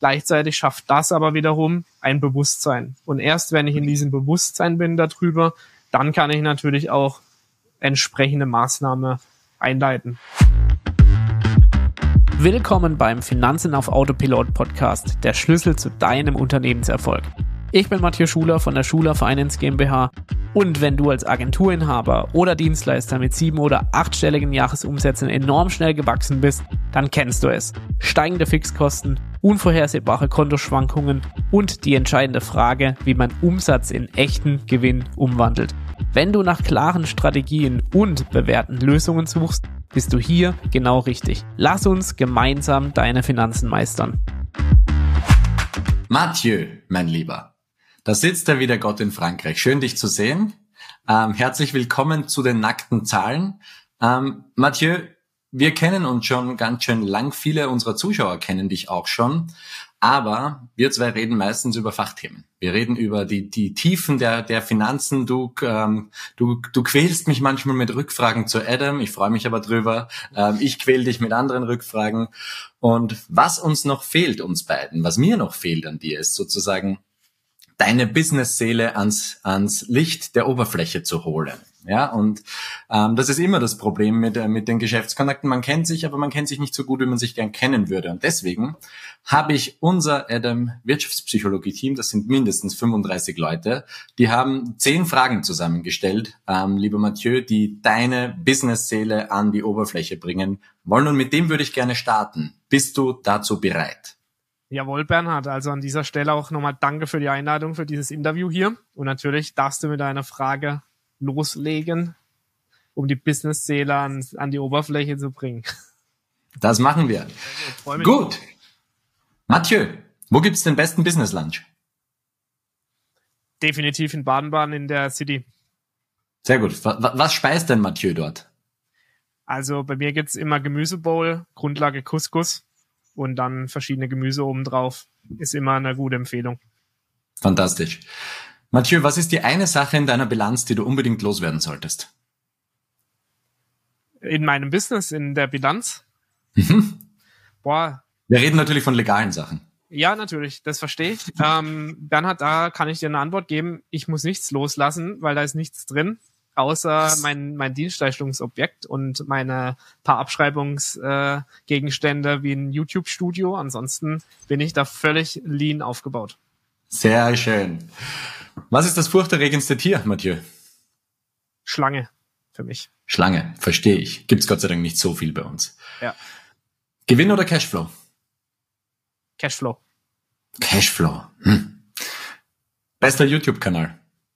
Gleichzeitig schafft das aber wiederum ein Bewusstsein. Und erst wenn ich in diesem Bewusstsein bin darüber, dann kann ich natürlich auch entsprechende Maßnahmen einleiten. Willkommen beim Finanzen auf Autopilot Podcast, der Schlüssel zu deinem Unternehmenserfolg. Ich bin Mathieu Schuler von der Schuler Finance GmbH und wenn du als Agenturinhaber oder Dienstleister mit 7- oder 8-stelligen Jahresumsätzen enorm schnell gewachsen bist, dann kennst du es. Steigende Fixkosten, unvorhersehbare Kontoschwankungen und die entscheidende Frage, wie man Umsatz in echten Gewinn umwandelt. Wenn du nach klaren Strategien und bewährten Lösungen suchst, bist du hier genau richtig. Lass uns gemeinsam deine Finanzen meistern. Mathieu, mein Lieber. Da sitzt er wieder, Gott in Frankreich. Schön, dich zu sehen. Herzlich willkommen zu den nackten Zahlen. Mathieu, wir kennen uns schon ganz schön lang. Viele unserer Zuschauer kennen dich auch schon. Aber wir zwei reden meistens über Fachthemen. Wir reden über die Tiefen der Finanzen. Du quälst mich manchmal mit Rückfragen zu Adam. Ich freue mich aber drüber. Ich quäl dich mit anderen Rückfragen. Und was uns noch fehlt, uns beiden, was mir noch fehlt an dir, ist sozusagen deine Business-Seele ans Licht der Oberfläche zu holen. Ja, und das ist immer das Problem mit den Geschäftskontakten. Man kennt sich, aber man kennt sich nicht so gut, wie man sich gern kennen würde. Und deswegen habe ich unser Adam Wirtschaftspsychologie-Team, das sind mindestens 35 Leute, die haben 10 Fragen zusammengestellt, lieber Mathieu, die deine Business-Seele an die Oberfläche bringen wollen. Und mit dem würde ich gerne starten. Bist du dazu bereit? Jawohl, Bernhard. Also an dieser Stelle auch nochmal danke für die Einladung für dieses Interview hier. Und natürlich darfst du mit deiner Frage loslegen, um die Business-Seele an die Oberfläche zu bringen. Das machen wir. Gut. Mathieu, wo gibt's den besten Business-Lunch? Definitiv in Baden-Baden in der City. Sehr gut. Was speist denn Mathieu dort? Also bei mir gibt's immer Gemüsebowl, Grundlage Couscous und dann verschiedene Gemüse obendrauf. Ist immer eine gute Empfehlung. Fantastisch. Mathieu, was ist die eine Sache in deiner Bilanz, die du unbedingt loswerden solltest? In meinem Business, in der Bilanz? Wir reden natürlich von legalen Sachen. Ja, natürlich, das verstehe ich. Bernhard, da kann ich dir eine Antwort geben. Ich muss nichts loslassen, weil da ist nichts drin, außer mein Dienstleistungsobjekt und meine paar Abschreibungsgegenstände wie ein YouTube-Studio. Ansonsten bin ich da völlig lean aufgebaut. Sehr schön. Was ist das furchterregendste Tier, Mathieu? Schlange für mich. Schlange, verstehe ich. Gibt's Gott sei Dank nicht so viel bei uns. Ja. Gewinn oder Cashflow? Cashflow. Cashflow. Bester YouTube-Kanal?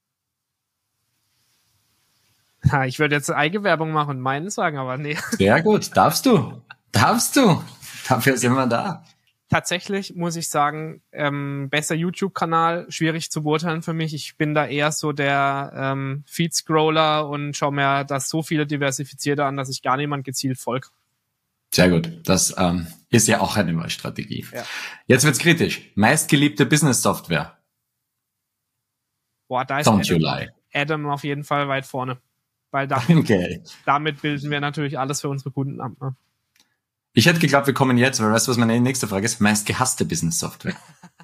Ich würde jetzt Eigenwerbung machen und meinen sagen, aber nee. Sehr gut, darfst du. Dafür sind wir da. Tatsächlich muss ich sagen, besser YouTube-Kanal, schwierig zu beurteilen für mich. Ich bin da eher so der Feed-Scroller und schaue mir das so viele diversifizierte an, dass ich gar niemand gezielt folge. Sehr gut, das ist ja auch eine neue Strategie. Ja. Jetzt wird's kritisch. Meistgeliebte Business-Software? Boah, da ist Adam auf jeden Fall weit vorne. Weil damit bilden wir natürlich alles für unsere Kunden ab. Ne? Ich hätte geglaubt, wir kommen jetzt, weil weißt du, was meine nächste Frage ist? Meist gehasste Business-Software.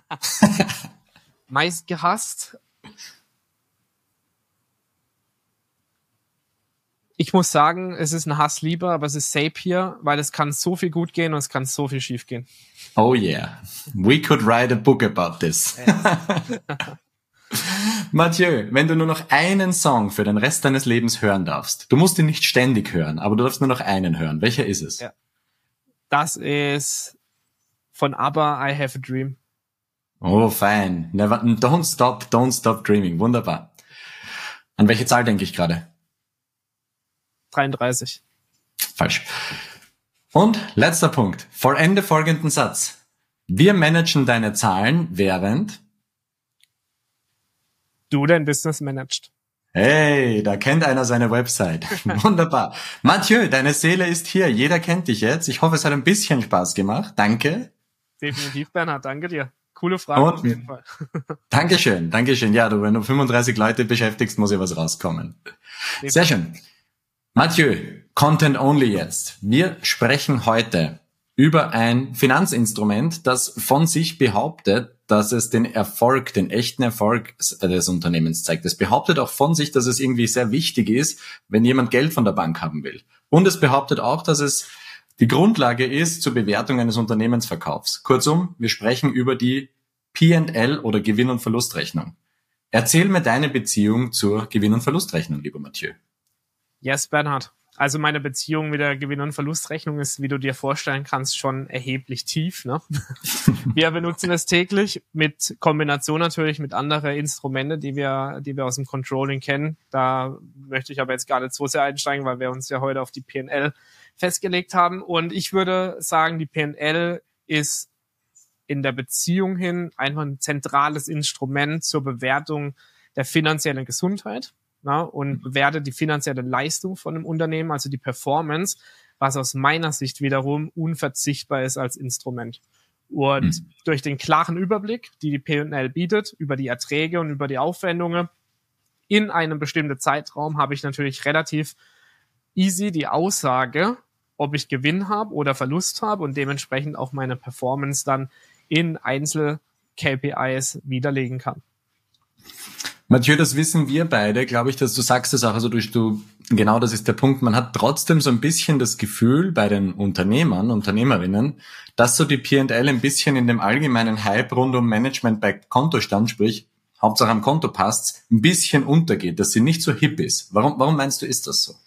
Meist gehasst? Ich muss sagen, es ist ein Hassliebe, aber es ist Zapier, weil es kann so viel gut gehen und es kann so viel schief gehen. Oh yeah. We could write a book about this. Mathieu, wenn du nur noch einen Song für den Rest deines Lebens hören darfst, du musst ihn nicht ständig hören, aber du darfst nur noch einen hören. Welcher ist es? Ja. Das ist von ABBA, I Have a Dream. Oh, fein. Don't stop dreaming. Wunderbar. An welche Zahl denke ich gerade? 33. Falsch. Und letzter Punkt. Vollende folgenden Satz. Wir managen deine Zahlen, während du dein Business managst. Hey, da kennt einer seine Website. Wunderbar. Mathieu, deine Seele ist hier. Jeder kennt dich jetzt. Ich hoffe, es hat ein bisschen Spaß gemacht. Danke. Definitiv, Bernhard. Danke dir. Coole Frage auf jeden Fall. Dankeschön. Ja, wenn du 35 Leute beschäftigst, muss ja was rauskommen. Definitiv. Sehr schön. Mathieu, Content Only jetzt. Wir sprechen heute über ein Finanzinstrument, das von sich behauptet, dass es den Erfolg, den echten Erfolg des Unternehmens zeigt. Es behauptet auch von sich, dass es irgendwie sehr wichtig ist, wenn jemand Geld von der Bank haben will. Und es behauptet auch, dass es die Grundlage ist zur Bewertung eines Unternehmensverkaufs. Kurzum, wir sprechen über die P&L oder Gewinn- und Verlustrechnung. Erzähl mir deine Beziehung zur Gewinn- und Verlustrechnung, lieber Mathieu. Yes, Bernhard. Also meine Beziehung mit der Gewinn- und Verlustrechnung ist, wie du dir vorstellen kannst, schon erheblich tief. Ne? Wir benutzen es täglich mit Kombination natürlich mit anderen Instrumenten, die wir aus dem Controlling kennen. Da möchte ich aber jetzt gar nicht so sehr einsteigen, weil wir uns ja heute auf die P&L festgelegt haben. Und ich würde sagen, die P&L ist in der Beziehung hin einfach ein zentrales Instrument zur Bewertung der finanziellen Gesundheit. Na, und bewerte die finanzielle Leistung von einem Unternehmen, also die Performance, was aus meiner Sicht wiederum unverzichtbar ist als Instrument. Und durch den klaren Überblick, die P&L bietet, über die Erträge und über die Aufwendungen in einem bestimmten Zeitraum, habe ich natürlich relativ easy die Aussage, ob ich Gewinn habe oder Verlust habe und dementsprechend auch meine Performance dann in Einzel-KPIs widerlegen kann. Mathieu, das wissen wir beide, glaube ich, dass du sagst es auch, also du, genau das ist der Punkt, man hat trotzdem so ein bisschen das Gefühl bei den Unternehmern, Unternehmerinnen, dass so die P&L ein bisschen in dem allgemeinen Hype rund um Management bei Kontostand, sprich, Hauptsache am Konto passt's, ein bisschen untergeht, dass sie nicht so hip ist. Warum meinst du, ist das so?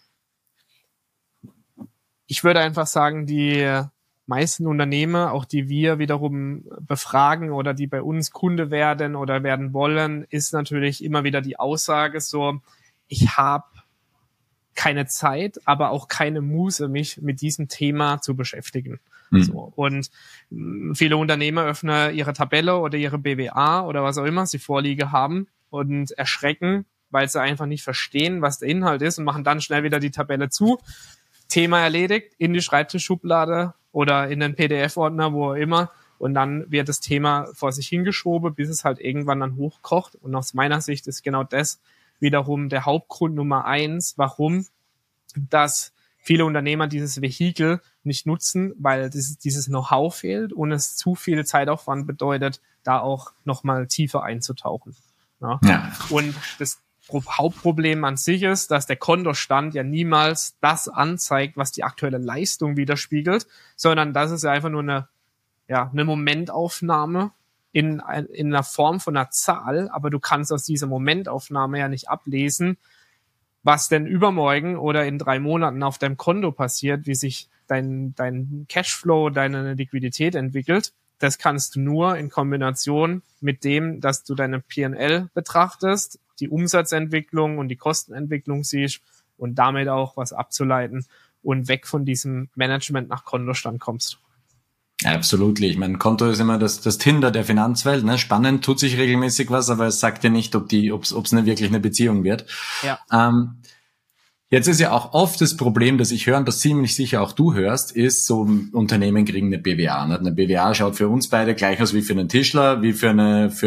Ich würde einfach sagen, die meisten Unternehmer, auch die wir wiederum befragen oder die bei uns Kunde werden oder werden wollen, ist natürlich immer wieder die Aussage so, ich habe keine Zeit, aber auch keine Muße, mich mit diesem Thema zu beschäftigen. So. Und viele Unternehmer öffnen ihre Tabelle oder ihre BWA oder was auch immer sie vorliegen haben und erschrecken, weil sie einfach nicht verstehen, was der Inhalt ist und machen dann schnell wieder die Tabelle zu. Thema erledigt, in die Schreibtischschublade oder in den PDF-Ordner, wo auch immer. Und dann wird das Thema vor sich hingeschoben, bis es halt irgendwann dann hochkocht. Und aus meiner Sicht ist genau das wiederum der Hauptgrund Nummer 1, warum dass viele Unternehmer dieses Vehikel nicht nutzen, weil dieses Know-how fehlt und es zu viel Zeitaufwand bedeutet, da auch nochmal tiefer einzutauchen. Ja. Und das Hauptproblem an sich ist, dass der Kontostand ja niemals das anzeigt, was die aktuelle Leistung widerspiegelt, sondern das ist ja einfach nur eine Momentaufnahme in einer Form von einer Zahl, aber du kannst aus dieser Momentaufnahme ja nicht ablesen, was denn übermorgen oder in 3 Monaten auf deinem Konto passiert, wie sich dein Cashflow, deine Liquidität entwickelt. Das kannst du nur in Kombination mit dem, dass du deine P&L betrachtest, die Umsatzentwicklung und die Kostenentwicklung siehst und damit auch was abzuleiten und weg von diesem Management nach Kontostand kommst. Absolut. Ich meine, Konto ist immer das Tinder der Finanzwelt. Ne? Spannend, tut sich regelmäßig was, aber es sagt ja nicht, ob es wirklich eine Beziehung wird. Ja. Jetzt ist ja auch oft das Problem, das ich höre und das ziemlich sicher auch du hörst, ist, so Unternehmen kriegen eine BWA. Ne? Eine BWA schaut für uns beide gleich aus wie für einen Tischler, wie für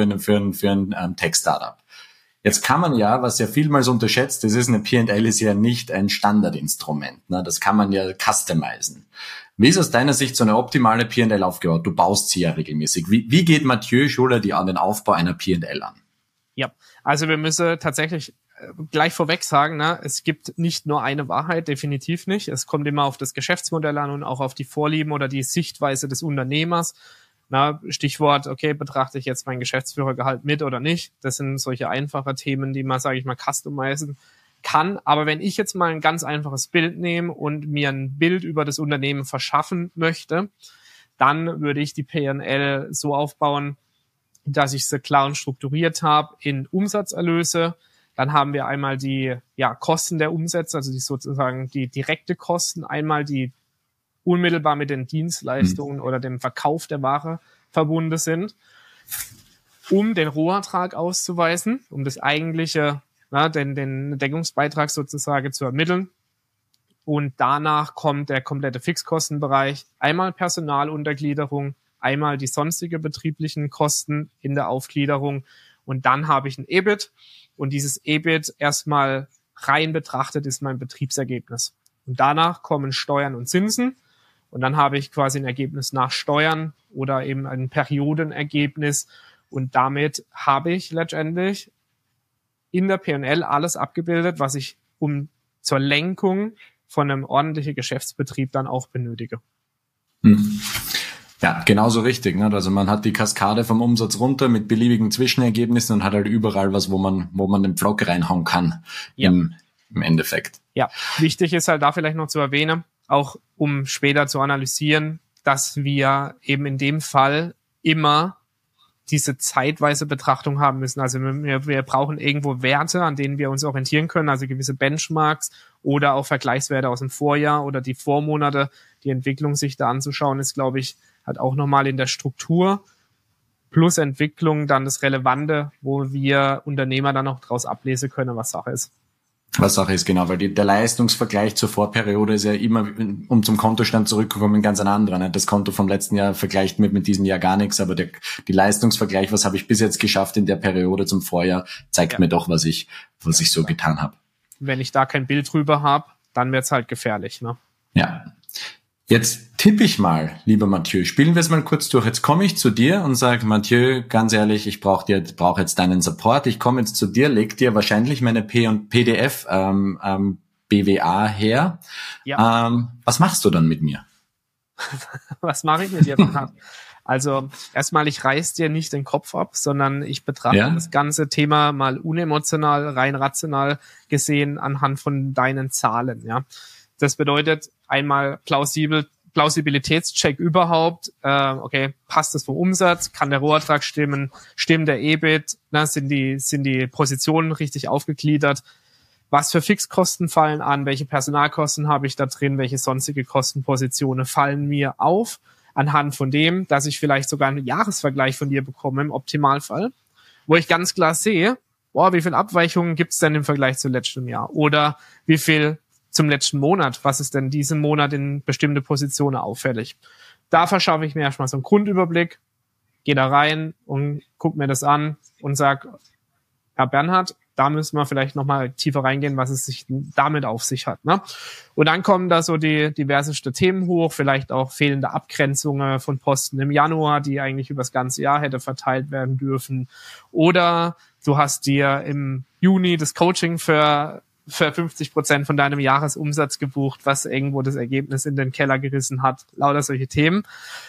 ein Tech-Startup. Jetzt kann man ja, was ja vielmals unterschätzt ist, eine P&L ist ja nicht ein Standardinstrument. Ne? Das kann man ja customizen. Wie ist aus deiner Sicht so eine optimale P&L aufgebaut? Du baust sie ja regelmäßig. Wie geht Mathieu Schuler den Aufbau einer P&L an? Ja, also wir müssen tatsächlich gleich vorweg sagen, es gibt nicht nur eine Wahrheit, definitiv nicht. Es kommt immer auf das Geschäftsmodell an und auch auf die Vorlieben oder die Sichtweise des Unternehmers. Stichwort, okay, betrachte ich jetzt mein Geschäftsführergehalt mit oder nicht? Das sind solche einfache Themen, die man, sage ich mal, customizen kann. Aber wenn ich jetzt mal ein ganz einfaches Bild nehme und mir ein Bild über das Unternehmen verschaffen möchte, dann würde ich die P&L so aufbauen, dass ich sie klar und strukturiert habe in Umsatzerlöse. Dann haben wir einmal die Kosten der Umsätze, also sozusagen die direkte Kosten, einmal die unmittelbar mit den Dienstleistungen oder dem Verkauf der Ware verbunden sind, um den Rohertrag auszuweisen, um das eigentliche, den Deckungsbeitrag sozusagen zu ermitteln. Und danach kommt der komplette Fixkostenbereich, einmal Personaluntergliederung, einmal die sonstige betrieblichen Kosten in der Aufgliederung und dann habe ich ein EBIT und dieses EBIT erstmal rein betrachtet ist mein Betriebsergebnis. Und danach kommen Steuern und Zinsen Und dann habe ich quasi ein Ergebnis nach Steuern oder eben ein Periodenergebnis. Und damit habe ich letztendlich in der P&L alles abgebildet, was ich zur Lenkung von einem ordentlichen Geschäftsbetrieb dann auch benötige. Ja, genauso richtig. Ne? Also man hat die Kaskade vom Umsatz runter mit beliebigen Zwischenergebnissen und hat halt überall was, wo man den Pflock reinhauen kann im Endeffekt. Ja, wichtig ist halt da vielleicht noch zu erwähnen, auch um später zu analysieren, dass wir eben in dem Fall immer diese zeitweise Betrachtung haben müssen. Also wir brauchen irgendwo Werte, an denen wir uns orientieren können, also gewisse Benchmarks oder auch Vergleichswerte aus dem Vorjahr oder die Vormonate. Die Entwicklung sich da anzuschauen, ist, glaube ich, halt auch nochmal in der Struktur plus Entwicklung dann das Relevante, wo wir Unternehmer dann auch daraus ablesen können, was Sache ist. Was Sache ist, genau, weil der Leistungsvergleich zur Vorperiode ist ja immer, um zum Kontostand zurückzukommen, ganz ein anderer. Ne? Das Konto vom letzten Jahr vergleicht mit diesem Jahr gar nichts, aber die Leistungsvergleich, was habe ich bis jetzt geschafft in der Periode zum Vorjahr, zeigt mir doch, was ich so getan habe. Wenn ich da kein Bild drüber habe, dann wird's halt gefährlich. Ne? Ja. Jetzt tippe ich mal, lieber Mathieu, spielen wir es mal kurz durch. Jetzt komme ich zu dir und sage, Mathieu, ganz ehrlich, ich brauche jetzt deinen Support. Ich komme jetzt zu dir, leg dir wahrscheinlich meine PDF BWA her. Ja. Was machst du dann mit mir? Was mache ich mit dir? Also erstmal, ich reiß dir nicht den Kopf ab, sondern ich betrachte das ganze Thema mal unemotional, rein rational gesehen anhand von deinen Zahlen. Ja, das bedeutet einmal Plausibilitätscheck überhaupt. Okay, passt das vom Umsatz? Kann der Rohertrag stimmen? Stimmt der EBIT? Sind die Positionen richtig aufgegliedert? Was für Fixkosten fallen an? Welche Personalkosten habe ich da drin? Welche sonstige Kostenpositionen fallen mir auf? Anhand von dem, dass ich vielleicht sogar einen Jahresvergleich von dir bekomme im Optimalfall, wo ich ganz klar sehe, wie viel Abweichungen gibt es denn im Vergleich zu letztem Jahr? Oder wie viel zum letzten Monat? Was ist denn diesen Monat in bestimmte Positionen auffällig? Da verschaffe ich mir erstmal so einen Grundüberblick, gehe da rein und gucke mir das an und sage, Herr Bernhard, da müssen wir vielleicht nochmal tiefer reingehen, was es sich damit auf sich hat. Ne? Und dann kommen da so die diversesten Themen hoch, vielleicht auch fehlende Abgrenzungen von Posten im Januar, die eigentlich über das ganze Jahr hätte verteilt werden dürfen. Oder du hast dir im Juni das Coaching für 50% von deinem Jahresumsatz gebucht, was irgendwo das Ergebnis in den Keller gerissen hat. Lauter solche Themen.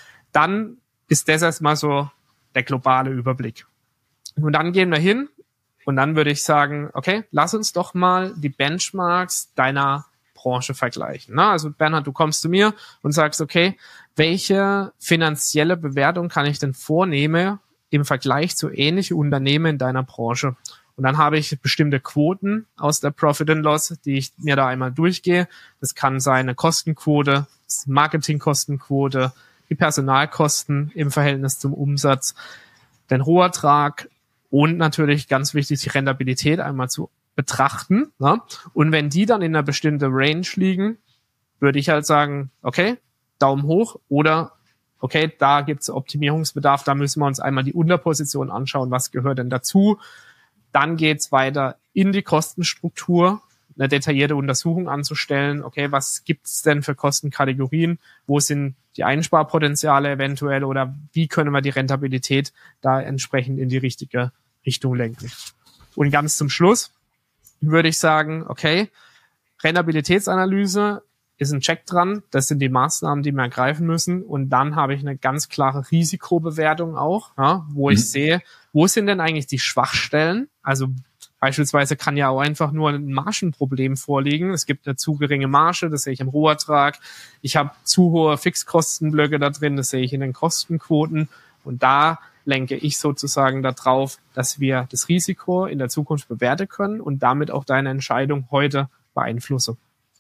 Dann ist das erstmal so der globale Überblick. Und dann gehen wir hin. Und dann würde ich sagen, okay, lass uns doch mal die Benchmarks deiner Branche vergleichen. Na, also Bernhard, du kommst zu mir und sagst, okay, welche finanzielle Bewertung kann ich denn vornehmen im Vergleich zu ähnlichen Unternehmen in deiner Branche? Und dann habe ich bestimmte Quoten aus der Profit and Loss, die ich mir da einmal durchgehe. Das kann sein eine Kostenquote, Marketingkostenquote, die Personalkosten im Verhältnis zum Umsatz, den Rohertrag, und natürlich ganz wichtig, die Rentabilität einmal zu betrachten. Ne? Und wenn die dann in einer bestimmten Range liegen, würde ich halt sagen, okay, Daumen hoch oder okay, da gibt es Optimierungsbedarf, da müssen wir uns einmal die Unterposition anschauen, was gehört denn dazu. Dann geht's weiter in die Kostenstruktur, eine detaillierte Untersuchung anzustellen. Okay, was gibt's denn für Kostenkategorien? Wo sind die Einsparpotenziale eventuell oder wie können wir die Rentabilität da entsprechend in die richtige Richtung lenken? Und ganz zum Schluss würde ich sagen, okay, Rentabilitätsanalyse ist ein Check dran. Das sind die Maßnahmen, die wir ergreifen müssen. Und dann habe ich eine ganz klare Risikobewertung auch, ja, wo ich sehe, wo sind denn eigentlich die Schwachstellen? Also beispielsweise kann ja auch einfach nur ein Margenproblem vorliegen. Es gibt eine zu geringe Marge, das sehe ich im Rohertrag. Ich habe zu hohe Fixkostenblöcke da drin, das sehe ich in den Kostenquoten. Und da lenke ich sozusagen darauf, dass wir das Risiko in der Zukunft bewerten können und damit auch deine Entscheidung heute beeinflussen.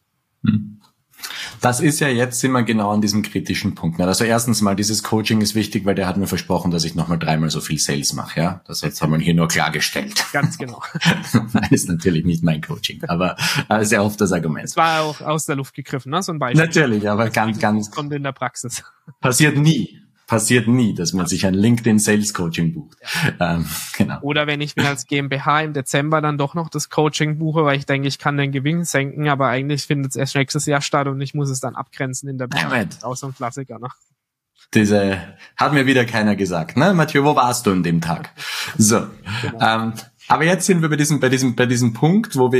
Das ist ja jetzt, sind wir genau an diesem kritischen Punkt. Also erstens mal, dieses Coaching ist wichtig, weil der hat mir versprochen, dass ich nochmal 3-mal so viel Sales mache. Ja, das jetzt haben wir hier nur klargestellt. Ganz genau. Das ist natürlich nicht mein Coaching, aber sehr oft das Argument. Es war auch aus der Luft gegriffen, ne? So ein Beispiel. Natürlich, aber ganz kommt in der Praxis. Passiert nie. passiert nie, dass man sich ein LinkedIn Sales Coaching bucht. Genau. Oder wenn ich mir als GmbH im Dezember dann doch noch das Coaching buche, weil ich denke, ich kann den Gewinn senken, aber eigentlich findet es erst nächstes Jahr statt und ich muss es dann abgrenzen in der Bilanz. Auch so ein Klassiker, ne? Diese hat mir wieder keiner gesagt, ne? Mathieu, wo warst du an dem Tag? So. Genau. Aber jetzt sind wir bei diesem Punkt, wo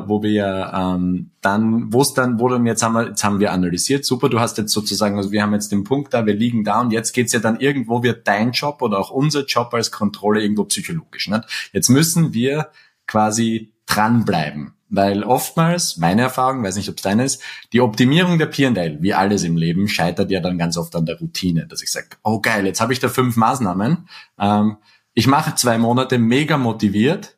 jetzt haben wir analysiert. Super, du hast jetzt sozusagen, also wir haben jetzt den Punkt da, wir liegen da und jetzt geht's ja dann irgendwo, wird dein Job oder auch unser Job als Controller irgendwo psychologisch, nicht? Jetzt müssen wir quasi dranbleiben. Weil oftmals, meine Erfahrung, weiß nicht, ob es deine ist, die Optimierung der P&L, wie alles im Leben, scheitert ja dann ganz oft an der Routine, dass ich sage, oh geil, jetzt habe ich da 5 Maßnahmen, ich mache 2 Monate mega motiviert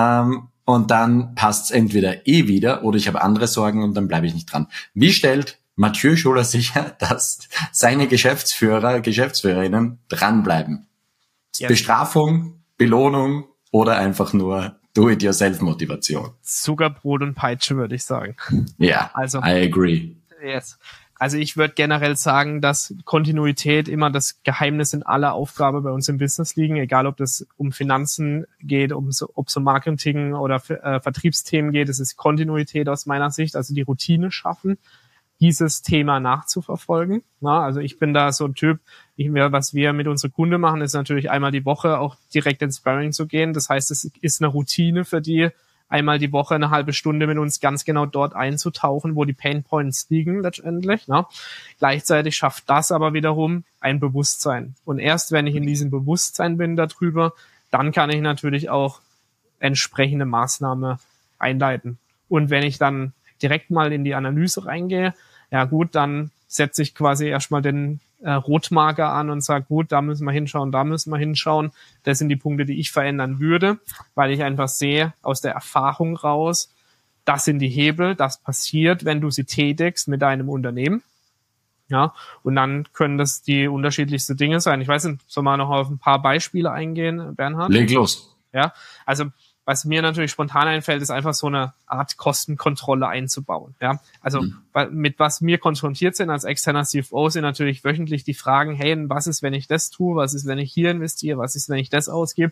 und dann passt's entweder wieder oder ich habe andere Sorgen und dann bleibe ich nicht dran. Wie stellt Mathieu Schuler sicher, dass seine Geschäftsführerinnen dranbleiben? Ja. Bestrafung, Belohnung oder einfach nur Do-it-yourself-Motivation? Zuckerbrot und Peitsche, würde ich sagen. Ja, also, I agree. Yes. Also ich würde generell sagen, dass Kontinuität immer das Geheimnis in aller Aufgabe bei uns im Business liegen, egal ob das um Finanzen geht, ob es um Marketing oder Vertriebsthemen geht. Es ist Kontinuität aus meiner Sicht, also die Routine schaffen, dieses Thema nachzuverfolgen. Ja, also ich bin da so ein Typ, was wir mit unserer Kunde machen, ist natürlich einmal die Woche auch direkt ins Sparring zu gehen. Das heißt, es ist eine Routine für die, einmal die Woche eine halbe Stunde mit uns ganz genau dort einzutauchen, wo die Painpoints liegen letztendlich. Ne? Gleichzeitig schafft das aber wiederum ein Bewusstsein. Und erst wenn ich in diesem Bewusstsein bin darüber, dann kann ich natürlich auch entsprechende Maßnahmen einleiten. Und wenn ich dann direkt mal in die Analyse reingehe, ja gut, dann setze ich quasi erstmal den Rotmarker an und sage, gut, da müssen wir hinschauen, da müssen wir hinschauen. Das sind die Punkte, die ich verändern würde, weil ich einfach sehe aus der Erfahrung raus, das sind die Hebel, das passiert, wenn du sie tätigst mit deinem Unternehmen. Ja, und dann können das die unterschiedlichsten Dinge sein. Ich weiß nicht, soll man noch auf ein paar Beispiele eingehen, Bernhard? Leg los. Ja, also was mir natürlich spontan einfällt, ist einfach so eine Art Kostenkontrolle einzubauen. Ja, also mit was wir konfrontiert sind als externer CFO sind natürlich wöchentlich die Fragen, hey, was ist, wenn ich das tue? Was ist, wenn ich hier investiere? Was ist, wenn ich das ausgebe?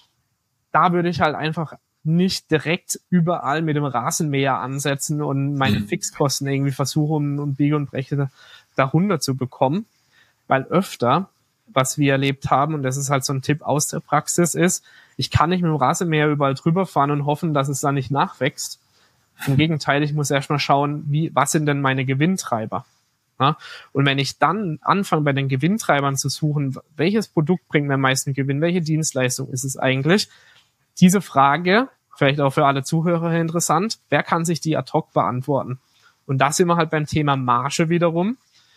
Da würde ich halt einfach nicht direkt überall mit dem Rasenmäher ansetzen und meine Fixkosten irgendwie versuchen, um Biege und Breche da runter zu bekommen. Weil öfter, was wir erlebt haben, und das ist halt so ein Tipp aus der Praxis, ist, ich kann nicht mit dem Rasenmäher überall drüber fahren und hoffen, dass es da nicht nachwächst. Im Gegenteil, ich muss erstmal schauen, was sind denn meine Gewinntreiber? Ja? Und wenn ich dann anfange, bei den Gewinntreibern zu suchen, welches Produkt bringt mir am meisten Gewinn, welche Dienstleistung ist es eigentlich? Diese Frage, vielleicht auch für alle Zuhörer interessant, wer kann sich die ad hoc beantworten? Und da sind wir halt beim Thema Marge wiederum,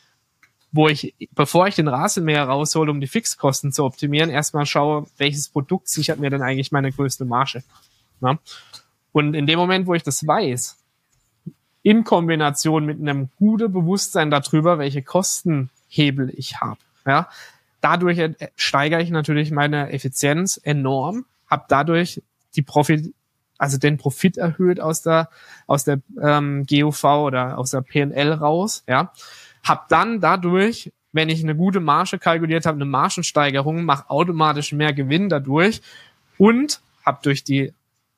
wo ich, bevor ich den Rasenmäher raushole, um die Fixkosten zu optimieren, erstmal schaue, welches Produkt sichert mir denn eigentlich meine größte Marge. Ja? Und in dem Moment, wo ich das weiß, in Kombination mit einem guten Bewusstsein darüber, welche Kostenhebel ich habe, ja, dadurch steigere ich natürlich meine Effizienz enorm, habe dadurch den Profit erhöht aus der GOV oder aus der P&L raus, ja. Hab dann dadurch, wenn ich eine gute Marge kalkuliert habe, eine Margensteigerung, mache automatisch mehr Gewinn dadurch und habe durch die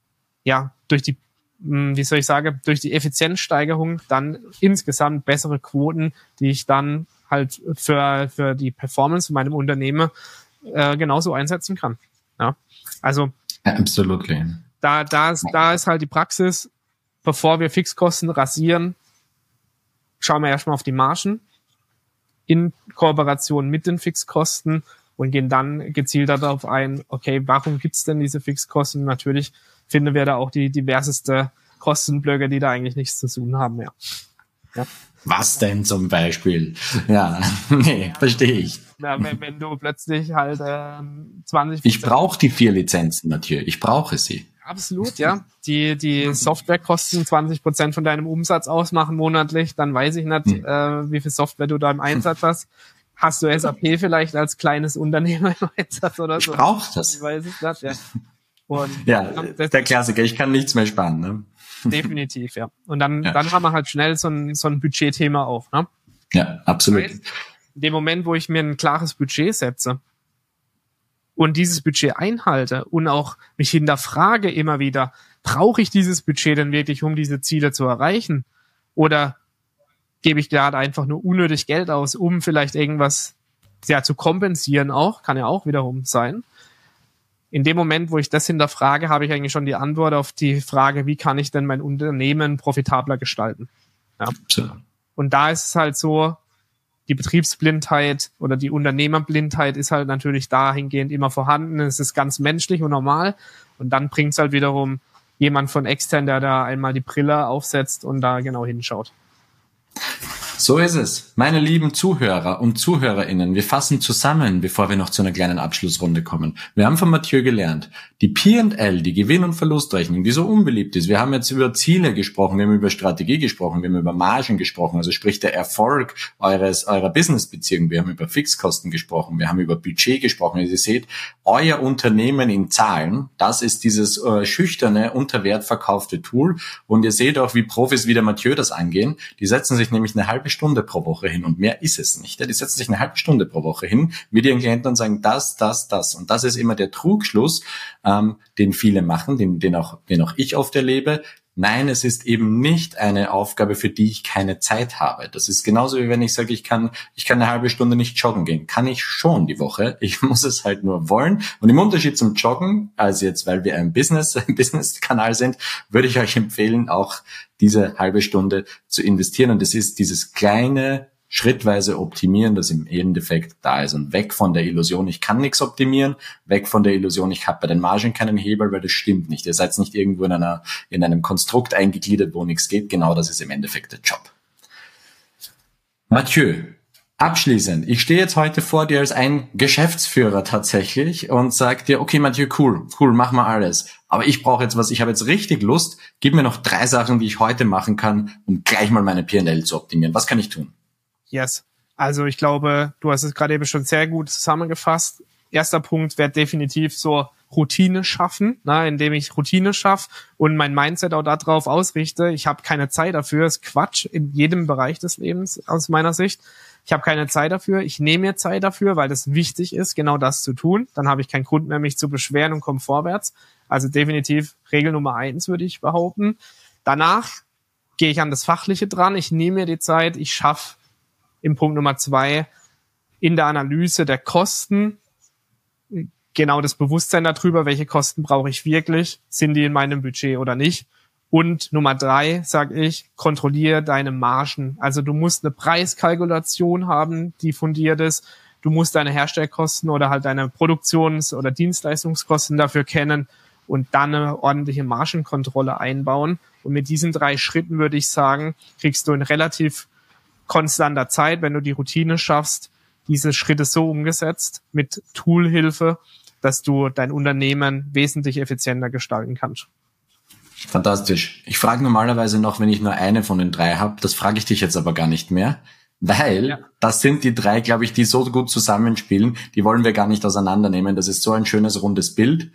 Effizienzsteigerung dann insgesamt bessere Quoten, die ich dann halt für die Performance von meinem Unternehmen genauso einsetzen kann. Ja, also absolutely. Da ist halt die Praxis, bevor wir Fixkosten rasieren, schauen wir erstmal auf die Margen in Kooperation mit den Fixkosten und gehen dann gezielt darauf ein, okay, warum gibt's denn diese Fixkosten? Natürlich finden wir da auch die diverseste Kostenblöcke, die da eigentlich nichts zu tun haben, ja. Was denn zum Beispiel? Ja, nee, verstehe ich. Ja, wenn du plötzlich halt 20%... Ich brauche die 4 Lizenzen, Mathieu. Ich brauche sie. Absolut, ja. Die Softwarekosten 20% von deinem Umsatz ausmachen monatlich, dann weiß ich nicht, wie viel Software du da im Einsatz hast. Hast du SAP vielleicht als kleines Unternehmer im Einsatz oder so? Ich brauche das. Ich weiß es nicht, ja. Und ja, der Klassiker, ich kann nichts mehr sparen, ne? Definitiv, ja. Und dann haben wir halt schnell so ein Budgetthema auf, ne? Ja, absolut. In dem Moment, wo ich mir ein klares Budget setze und dieses Budget einhalte und auch mich hinterfrage immer wieder, brauche ich dieses Budget denn wirklich, um diese Ziele zu erreichen? Oder gebe ich gerade einfach nur unnötig Geld aus, um vielleicht irgendwas zu kompensieren auch, kann ja auch wiederum sein. In dem Moment, wo ich das hinterfrage, habe ich eigentlich schon die Antwort auf die Frage, wie kann ich denn mein Unternehmen profitabler gestalten? Ja. Und da ist es halt so, die Betriebsblindheit oder die Unternehmerblindheit ist halt natürlich dahingehend immer vorhanden. Es ist ganz menschlich und normal. Und dann bringt es halt wiederum jemand von extern, der da einmal die Brille aufsetzt und da genau hinschaut. So ist es. Meine lieben Zuhörer und ZuhörerInnen, wir fassen zusammen, bevor wir noch zu einer kleinen Abschlussrunde kommen. Wir haben von Mathieu gelernt, die P&L, die Gewinn- und Verlustrechnung, die so unbeliebt ist. Wir haben jetzt über Ziele gesprochen, wir haben über Strategie gesprochen, wir haben über Margen gesprochen, also sprich der Erfolg eurer Businessbeziehung. Wir haben über Fixkosten gesprochen, wir haben über Budget gesprochen. Ihr seht, euer Unternehmen in Zahlen, das ist dieses schüchterne, unter Wert verkaufte Tool. Und ihr seht auch, wie Profis wie der Mathieu das angehen. Die setzen sich nämlich eine halbe Stunde pro Woche hin und mehr ist es nicht. Die setzen sich eine halbe Stunde pro Woche hin mit ihren Klienten und sagen das. Und das ist immer der Trugschluss, den viele machen, den auch ich oft erlebe. Nein, es ist eben nicht eine Aufgabe, für die ich keine Zeit habe. Das ist genauso wie wenn ich sage, ich kann eine halbe Stunde nicht joggen gehen. Kann ich schon die Woche. Ich muss es halt nur wollen. Und im Unterschied zum Joggen, also jetzt, weil wir ein Business-Kanal sind, würde ich euch empfehlen, auch diese halbe Stunde zu investieren. Und es ist dieses kleine, schrittweise Optimieren, das im Endeffekt da ist. Und weg von der Illusion, ich kann nichts optimieren, weg von der Illusion, ich habe bei den Margen keinen Hebel, weil das stimmt nicht. Ihr seid nicht irgendwo in einem Konstrukt eingegliedert, wo nichts geht. Genau das ist im Endeffekt der Job. Mathieu, abschließend, ich stehe jetzt heute vor dir als ein Geschäftsführer tatsächlich und sage dir, okay Mathieu, cool, mach mal alles. Aber ich brauche jetzt was, ich habe jetzt richtig Lust, gib mir noch 3 Sachen, die ich heute machen kann, um gleich mal meine P&L zu optimieren. Was kann ich tun? Yes. Also ich glaube, du hast es gerade eben schon sehr gut zusammengefasst. Erster Punkt wäre definitiv so Routine schaffen, indem ich Routine schaffe und mein Mindset auch darauf ausrichte. Ich habe keine Zeit dafür, ist Quatsch in jedem Bereich des Lebens aus meiner Sicht. Ich habe keine Zeit dafür, ich nehme mir Zeit dafür, weil das wichtig ist, genau das zu tun. Dann habe ich keinen Grund mehr, mich zu beschweren und komme vorwärts. Also definitiv Regel Nummer 1, würde ich behaupten. Danach gehe ich an das Fachliche dran, ich nehme mir die Zeit, ich schaffe im Punkt Nummer 2 in der Analyse der Kosten genau das Bewusstsein darüber, welche Kosten brauche ich wirklich, sind die in meinem Budget oder nicht. Und Nummer 3, sage ich, kontrolliere deine Margen. Also du musst eine Preiskalkulation haben, die fundiert ist. Du musst deine Herstellkosten oder halt deine Produktions- oder Dienstleistungskosten dafür kennen und dann eine ordentliche Margenkontrolle einbauen. Und mit diesen 3 Schritten würde ich sagen, kriegst du in relativ konstanter Zeit, wenn du die Routine schaffst, diese Schritte so umgesetzt mit Toolhilfe, dass du dein Unternehmen wesentlich effizienter gestalten kannst. Fantastisch. Ich frage normalerweise noch, wenn ich nur eine von den 3 habe, das frage ich dich jetzt aber gar nicht mehr, weil das sind die 3, glaube ich, die so gut zusammenspielen, die wollen wir gar nicht auseinandernehmen. Das ist so ein schönes, rundes Bild.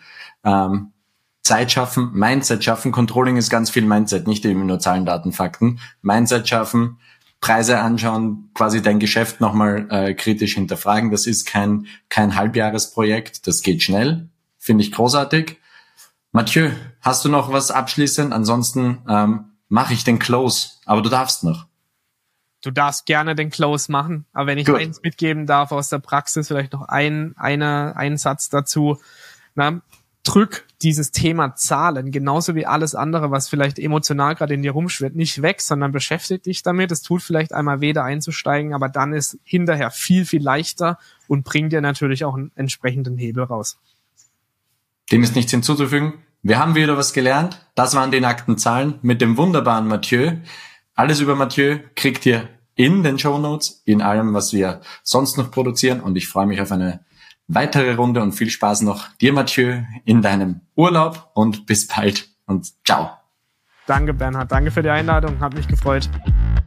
Zeit schaffen, Mindset schaffen, Controlling ist ganz viel Mindset, nicht eben nur Zahlen, Daten, Fakten. Mindset schaffen, Preise anschauen, quasi dein Geschäft nochmal kritisch hinterfragen. Das ist kein Halbjahresprojekt, das geht schnell, finde ich großartig. Mathieu, hast du noch was abschließend? Ansonsten mache ich den Close, aber du darfst noch. Du darfst gerne den Close machen, aber wenn ich eins mitgeben darf aus der Praxis, vielleicht noch einen Satz dazu. Drück dieses Thema Zahlen, genauso wie alles andere, was vielleicht emotional gerade in dir rumschwirrt, nicht weg, sondern beschäftige dich damit. Es tut vielleicht einmal weh, da einzusteigen, aber dann ist hinterher viel, viel leichter und bringt dir natürlich auch einen entsprechenden Hebel raus. Dem ist nichts hinzuzufügen. Wir haben wieder was gelernt. Das waren die nackten Zahlen mit dem wunderbaren Mathieu. Alles über Mathieu kriegt ihr in den Shownotes, in allem, was wir sonst noch produzieren. Und ich freue mich auf eine weitere Runde und viel Spaß noch dir, Mathieu, in deinem Urlaub und bis bald und ciao. Danke, Bernhard. Danke für die Einladung. Hat mich gefreut.